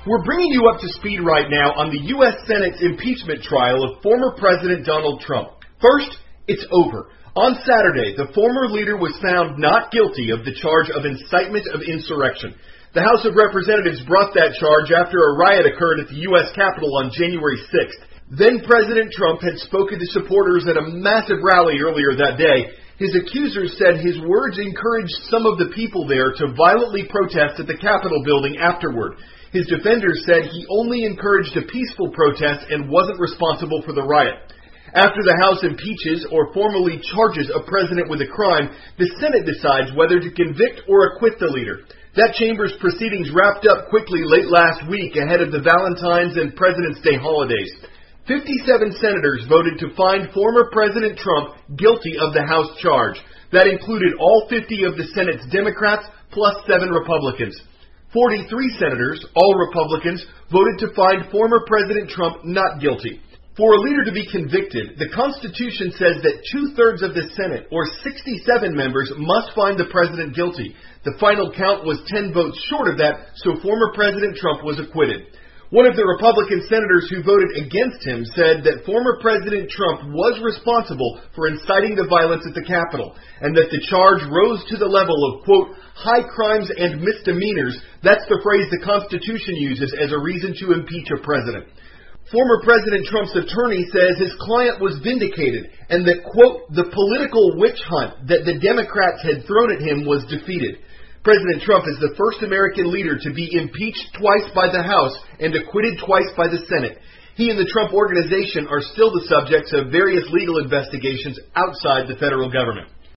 We're bringing you up to speed right now on the U.S. Senate's impeachment trial of former President Donald Trump. First, it's over. On Saturday, the former leader was found not guilty of the charge of incitement of insurrection. The House of Representatives brought that charge after a riot occurred at the U.S. Capitol on January 6th. Then President Trump had spoken to supporters at a massive rally earlier that day. His accusers said his words encouraged some of the people there to violently protest at the Capitol building afterward. His defenders said he only encouraged a peaceful protest and wasn't responsible for the riot. After the House impeaches or formally charges a president with a crime, the Senate decides whether to convict or acquit the leader. That chamber's proceedings wrapped up quickly late last week ahead of the Valentine's and President's Day holidays. 57 senators voted to find former President Trump guilty of the House charge. That included all 50 of the Senate's Democrats plus 7 Republicans. 43 senators, all Republicans, voted to find former President Trump not guilty. For a leader to be convicted, the Constitution says that 2/3 of the Senate, or 67 members, must find the president guilty. The final count was 10 votes short of that, so former President Trump was acquitted. One of the Republican senators who voted against him said that former President Trump was responsible for inciting the violence at the Capitol, and that the charge rose to the level of, quote, high crimes and misdemeanors. That's the phrase the Constitution uses as a reason to impeach a president. Former President Trump's attorney says his client was vindicated, and that, quote, the political witch hunt that the Democrats had thrown at him was defeated. President Trump is the first American leader to be impeached twice by the House and acquitted twice by the Senate. He and the Trump Organization are still the subjects of various legal investigations outside the federal government.